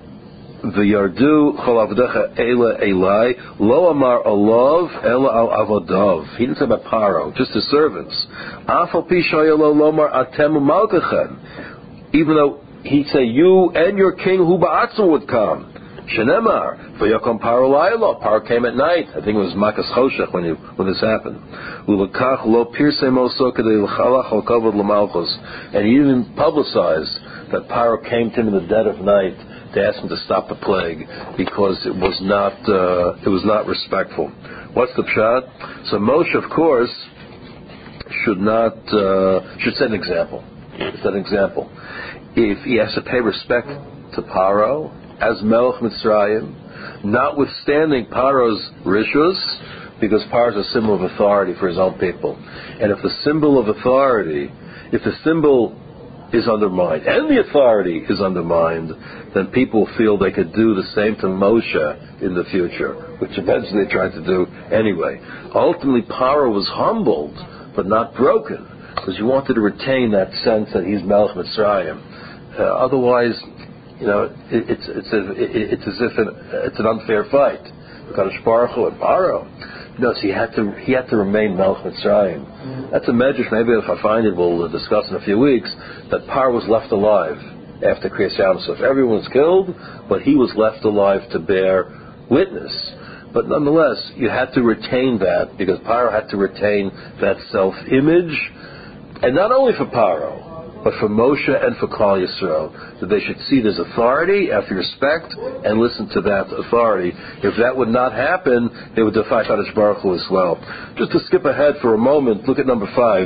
V'yardu chol avdecha eila elai, lo amar alav ela al avodav. He didn't say about Paro, just his servants. Afal pi shayalo lomar atem umalkachem. Even though he'd say, you and your king who ba'atzim would come. Shenemar, v'yakom Paro laylo. Paro came at night. I think it was Makas Choshech when, you, when this happened. Ulekach lo pirse moso kedei l'chalach al kavod l'malchus. And he even publicized that Paro came to him in the dead of night to ask him to stop the plague because it was not uh, it was not respectful. What's the pshat? So Moshe, of course, should not uh, should set an example. Set an example. If he has to pay respect to Paro as Melech Mitzrayim, notwithstanding Paro's rishus, because Paro is a symbol of authority for his own people, and if the symbol of authority, if the symbol is undermined and the authority is undermined, then people feel they could do the same to Moshe in the future, which eventually they tried to do anyway. Ultimately, Paro was humbled but not broken, because you wanted to retain that sense that he's Melech Mitzrayim. Uh, otherwise, you know, it, it's it's a, it, it's as if an, it's an unfair fight. Kadosh Baruch Hu and Paro. No, so he had to he had to remain Melech Mitzrayim. That's a medrash. Maybe if I find it, we'll discuss in a few weeks. That Paro was left alive after Kriyas Yamsuf. Everyone was killed, but he was left alive to bear witness. But nonetheless, you had to retain that, because Paro had to retain that self-image, and not only for Paro, but for Moshe and for Klal Yisrael, that they should see there's authority, have respect, and listen to that authority. If that would not happen, they would defy Kadosh Baruch Hu as well. Just to skip ahead for a moment, look at number five.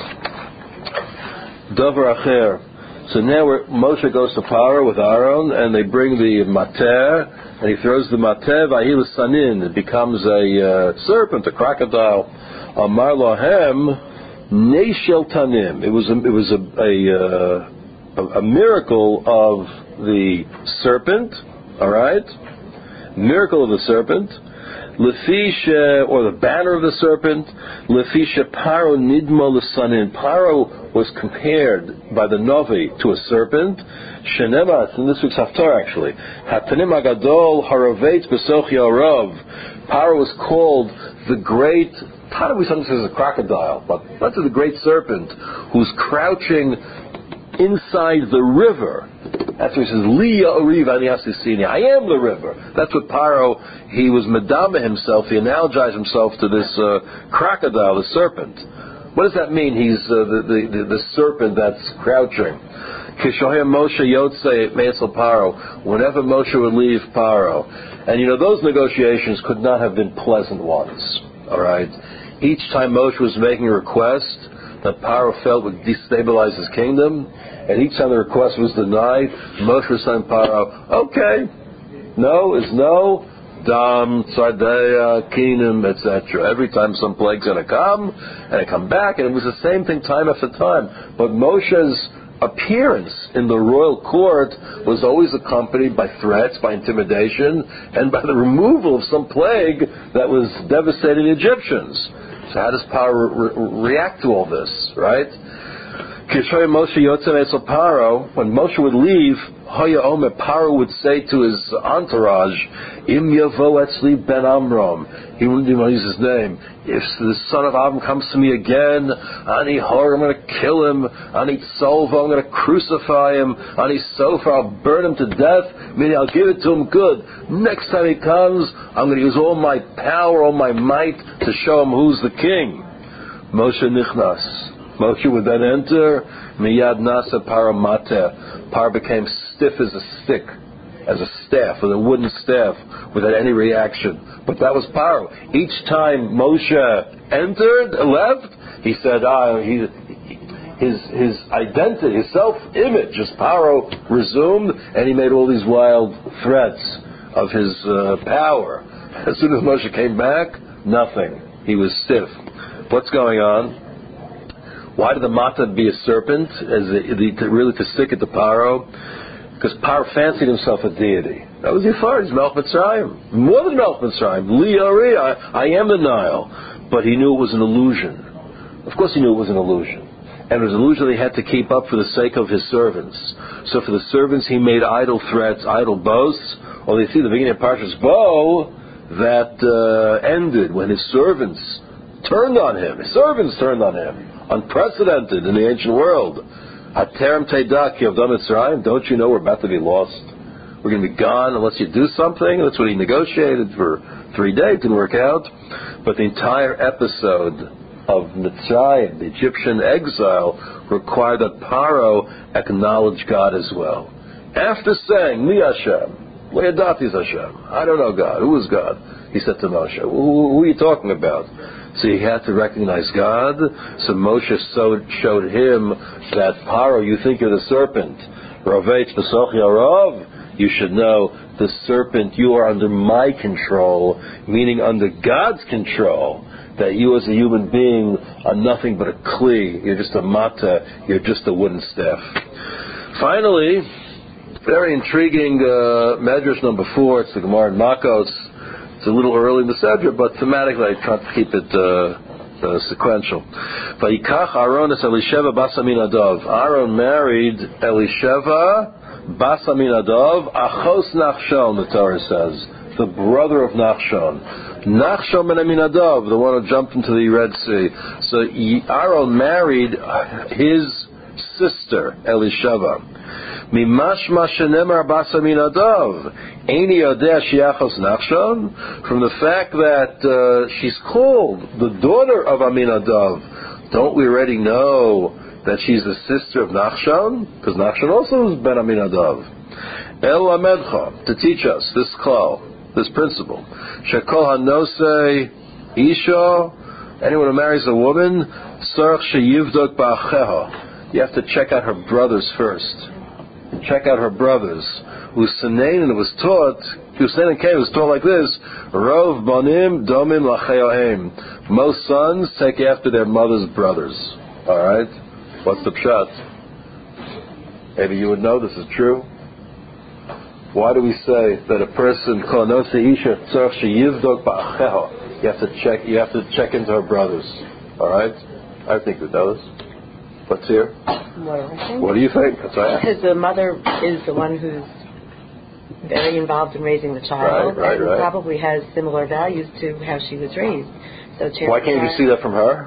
Davar Acher. So now we're, Moshe goes to Paro with Aaron, and they bring the mater, and he throws the mater, v'ahil sanin. It becomes a uh, serpent, a crocodile. Amar lohem neshel tanim. It was a, it was a a, uh, a a miracle of the serpent. All right, miracle of the serpent. Lefish, or the banner of the serpent. Lefish Paro nidmo l'sanin. Paro was compared by the Novi to a serpent. Shenema, it's in this week's Haftarah actually. Hatanim agadol haravet besoch yarav. Paro was called the great. How do we sometimes say it's a crocodile? But that's the great serpent who's crouching inside the river. That's what he says, Li Ya'oriv Ani Asisini. I am the river. That's what Paro, he was medama himself, he analogized himself to this uh, crocodile, the serpent. What does that mean? He's uh, the, the, the, the serpent that's crouching. Kishohim Moshe Yotze Me'etzel Paro. Whenever Moshe would leave Paro. And you know, those negotiations could not have been pleasant ones. Alright? Each time Moshe was making a request that Paro felt would destabilize his kingdom, and each time the request was denied, Moshe was saying Paro, okay, no is no, Dam, Sardeya, Keenum, et cetera. Every time some plague's going to come, and it come back, and it was the same thing time after time. But Moshe's appearance in the royal court was always accompanied by threats, by intimidation, and by the removal of some plague that was devastating the Egyptians. So how does Paro re- react to all this, right? When Moshe would leave, Paro would say to his entourage, Im yavo etzli ben Amram. He wouldn't even use his name. If the son of Amram comes to me again, Ani Hor, I'm going to kill him. Ani Tzolva, I'm going to crucify him. Ani Sofer, I'll burn him to death. Meaning I'll give it to him good. Next time he comes, I'm going to use all my power, all my might to show him who's the king. Moshe nichnas. Moshe would then enter, miyad nasa paramate. Paro became stiff as a stick, as a staff, with a wooden staff, without any reaction. But that was Paro. Each time Moshe entered, left, he said, ah, he, his his identity, his self-image as Paro resumed, and he made all these wild threats of his uh, power. As soon as Moshe came back, nothing. He was stiff. What's going on? Why did the Mata be a serpent, as the, the, to really to stick it to Paro? Because Paro fancied himself a deity. That was Yifar. He's Melech Mitzrayim. More than Melech Mitzrayim. Li Ari, I, I am the Nile. But he knew it was an illusion. Of course he knew it was an illusion. And it was an illusion that he had to keep up for the sake of his servants. So for the servants he made idle threats, idle boasts. Well, you see the beginning of Parshas Bo, that uh, ended when his servants turned on him. His servants turned on him. Unprecedented in the ancient world. Haterem Teidak Yavdam Mitzrayim. Don't you know we're about to be lost? We're going to be gone unless you do something. That's what he negotiated for three days. Didn't work out. But the entire episode of Mitzrayim, the Egyptian exile, required that Paro acknowledge God as well. After saying, Mi Hashem, Le'adati Hashem, I don't know God, who is God? He said to Moshe, who, who are you talking about? So he had to recognize God. So Moshe showed him that Paro, you think you're the serpent. Ravetz B'soch Yarov, you should know the serpent, you are under my control, meaning under God's control. That you as a human being are nothing but a kli. You're just a mata. You're just a wooden staff. Finally, very intriguing uh, medrash number four. It's the Gemara in Makos. It's a little early in the Sedra, but thematically I try to keep it uh, uh, sequential. Vayikach Aaron es Elisheva bas Aminadav. Aaron married Elisheva bas Aminadav, achos Nachshon, the Torah says, the brother of Nachshon. Nachshon ben Aminadav, the one who jumped into the Red Sea. So Aaron married his sister Elisheva. Mimashma shenemar bas Aminadav, eini yodea shiachos Nachshon. From the fact that uh, she's called the daughter of Aminadav, don't we already know that she's the sister of Nachshon? Because Nachshon also was ben Aminadav. El Amedcha, to teach us this klal, this principle. Shekol hanose isha, anyone who marries a woman, sarach sheyivdok ba'acheha. You have to check out her brothers first. Check out her brothers. Usanein was taught, Usanein K was taught like this, Rov banim domim lacheohem. Most sons take after their mother's brothers. Alright? What's the pshat? Maybe you would know this is true. Why do we say that a person you have to check you have to check into her brothers? All right, I think we know this. What's here? What do I think? What do you think? That's right. Because the mother is the one who's very involved in raising the child, right, right, and right. probably has similar values to how she was raised. So why can't you see that from her?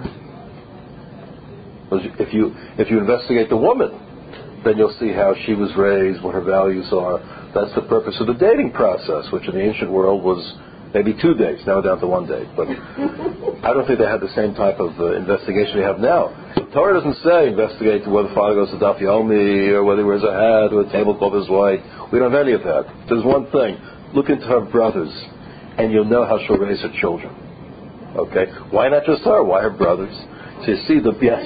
If you if you investigate the woman, then you'll see how she was raised, what her values are. That's the purpose of the dating process, which in the ancient world was maybe two dates, now down to one date. But I don't think they had the same type of uh, investigation they have now. The Torah doesn't say investigate whether the father goes to Daf Yomi or whether he wears a hat or a tablecloth is white. We don't have any of that. There's one thing. Look into her brothers, and you'll know how she'll raise her children. Okay? Why not just her? Why her brothers? So you see the... Yes.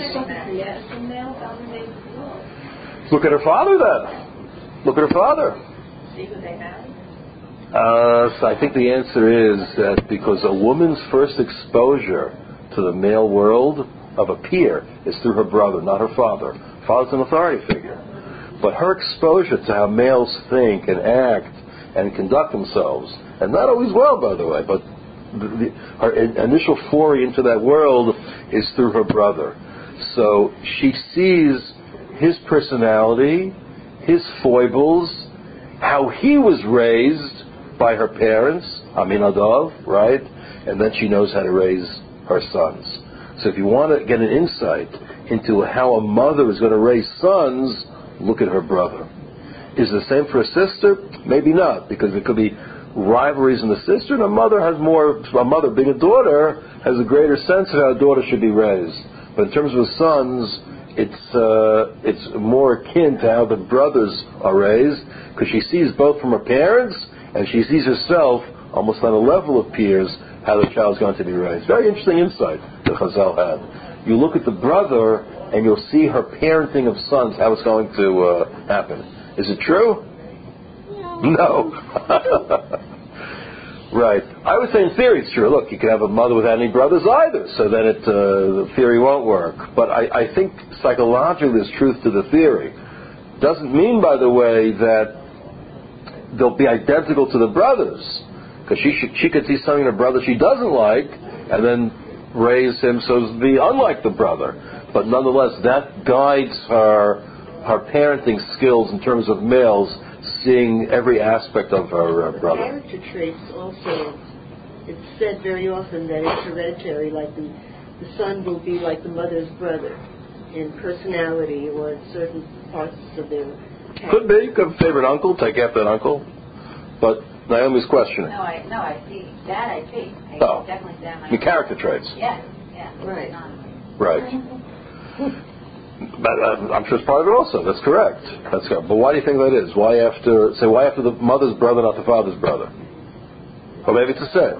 Look at her father then. Look at her father. See who they have? Uh, so I think the answer is that because a woman's first exposure to the male world of a peer is through her brother, not her father. Father's an authority figure. But her exposure to how males think and act and conduct themselves, and not always well, by the way, but the, the, her in, initial foray into that world is through her brother. So she sees his personality, his foibles, how he was raised by her parents, Aminadav, right? And then she knows how to raise her sons. So if you want to get an insight into how a mother is going to raise sons, look at her brother. Is it the same for a sister? Maybe not, because there could be rivalries in the sister, and a mother has more, a mother being a daughter, has a greater sense of how a daughter should be raised. But in terms of the sons, it's uh, it's more akin to how the brothers are raised, because she sees both from her parents, and she sees herself almost on a level of peers, how the child's going to be raised. Very interesting insight that Chazal had. You look at the brother, and you'll see her parenting of sons, how it's going to uh, happen. Is it true? No. Right. I would say in theory it's true. Look, you could have a mother without any brothers either, so then it, uh, the theory won't work. But I, I think psychologically there's truth to the theory. Doesn't mean, by the way, that they'll be identical to the brothers. Because she, should, she could see something in her brother she doesn't like, and then raise him so as to be unlike the brother. But nonetheless, that guides her, her parenting skills in terms of males, seeing every aspect of her uh, brother. Character traits also, it's said very often that it's hereditary, like the, the son will be like the mother's brother in personality or in certain parts of their character. Could be. You could have a favorite uncle, take after that uncle. But Naomi's questioning. No, I no, I see that. I see. I Oh. definitely see that. The character traits. Yes, yes. Right. Right. But, uh, I'm sure it's part of it also. That's correct. That's correct. But why do you think that is? Why after, say, why after the mother's brother, not the father's brother? Or maybe it's the same.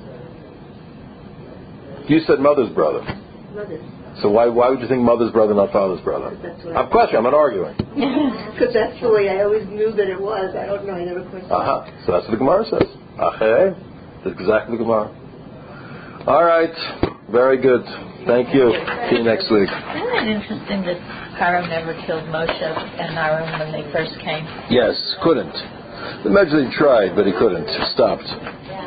You said mother's brother. Mother's. So why why would you think mother's brother, not father's brother? That's what I'm questioning. I'm not arguing. Because that's the way I always knew that it was. I don't know. I never questioned. Uh-huh. So that's what the Gemara says. Achei. That's exactly the Gemara. All right. Very good. Thank you. See you next week. Isn't it interesting that Pharaoh never killed Moshe and Aaron when they first came? Yes, couldn't. The Medrash tried, but he couldn't. Stopped.